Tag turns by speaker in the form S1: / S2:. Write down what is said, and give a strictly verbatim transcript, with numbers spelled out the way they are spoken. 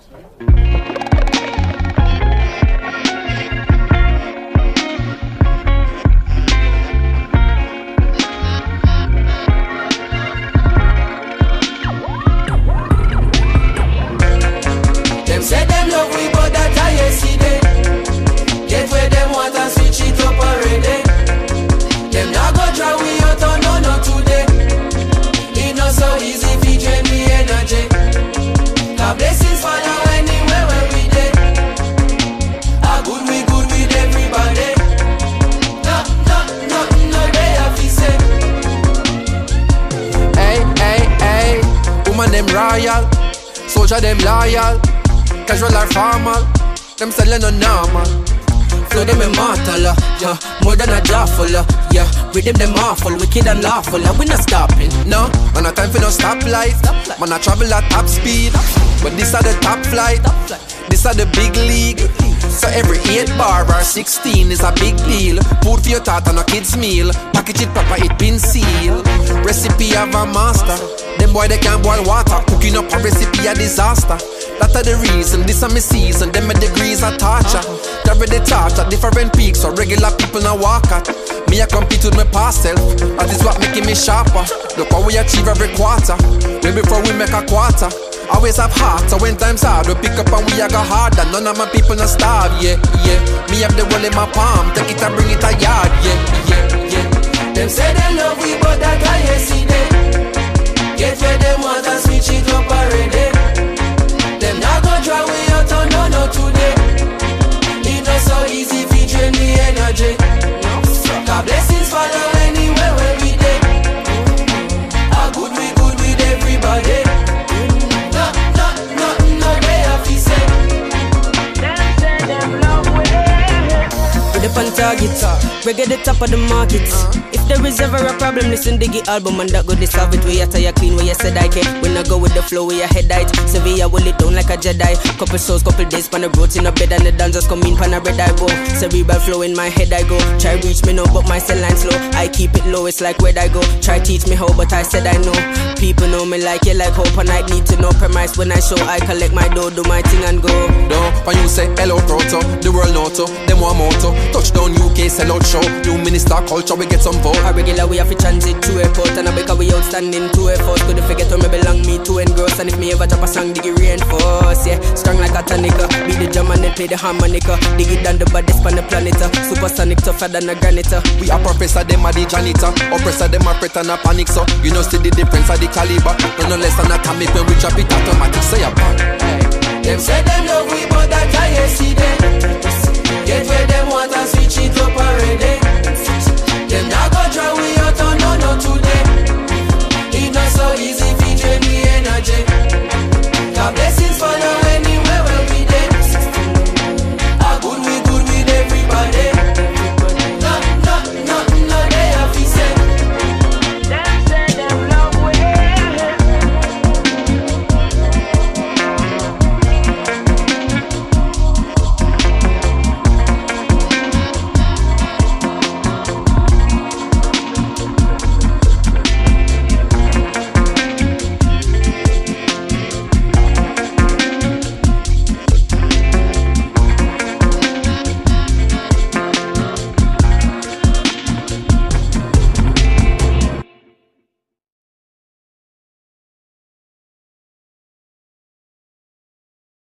S1: Them say them love we, but that I yesterday. Get where them want and switch it up already. Them not go try we out on no no today. It not so easy fi drain me energy. God blessings follow anywhere where we dey. Ah good we good with everybody. No no no no they have to say.
S2: Hey hey hey, woman them royal, soldier them loyal. Casual or formal, them selling no normal. Flow them immortal, uh, yeah, more than a jawful, uh, yeah. Rhythm them awful, wicked and lawful, uh, we not stopping, no. Man a time for no stoplight, man a travel at top speed. But this are the top flight, this are the big league. So every eight bar or sixteen is a big deal. Food for your thought and a kid's meal. Package it proper, it been sealed. Recipe of a master. Them boy they can't boil water. Cooking up a recipe a disaster. That's the reason, this is my season. Them my degrees are torture. Carry the torch at different peaks, so regular people now walk at. Me I compete with my past self. That is what making me sharper. Look how we achieve every quarter. Way before we make a quarter. Always have heart, so when times hard, we pick up and we a go harder. None of my people not starve, yeah, yeah. Me have the world in my palm, take it and bring it a yard, yeah, yeah, yeah.
S1: Them say them love we, but that I yesterday. Get where them want and switch it up already. Them not go try we out on no no today. It not so easy fi drain the energy. God blessings follow anywhere where we dey. Ah good we good with everybody. No no no no they have to say.
S3: Them say them love we. With the pan target, reggae the top of the market. If there is ever a problem, listen Diggy album and that go dissolve it. We attire clean where you said I can. When I go with the flow, where your head height. Sevilla will it down like a Jedi. Couple souls, couple days, pan the roads in a bed and the dancers come in, pan a red I go. Cerebral flow in my head I go. Try reach me now, but my cell line slow. I keep it low, it's like where I go. Try teach me how, but I said I know. People know me like you like hope and I need to know premise. When I show, I collect my dough, do my thing and go.
S2: No, when you say hello proto, the world noto, them one moto. Touchdown U K, sell out show. New minister culture, we get some vote.
S3: A regular we have to transit to airport and I because we outstanding to effort. Couldn't forget where me belong, me to engross. And if me ever drop a song, Diggy reinforce. Yeah, strong like a tonica. Be the drum and then play the harmonica. Diggy down the baddest on the planet. Supersonic tougher than a granite.
S2: We are professor, them are the janitor. Oppressor, them are pret and a panic. So you know see the difference of the caliber. No no less than atomic when we drop it automatic. Say a bar.
S1: Them say them love we, but that I yesterday.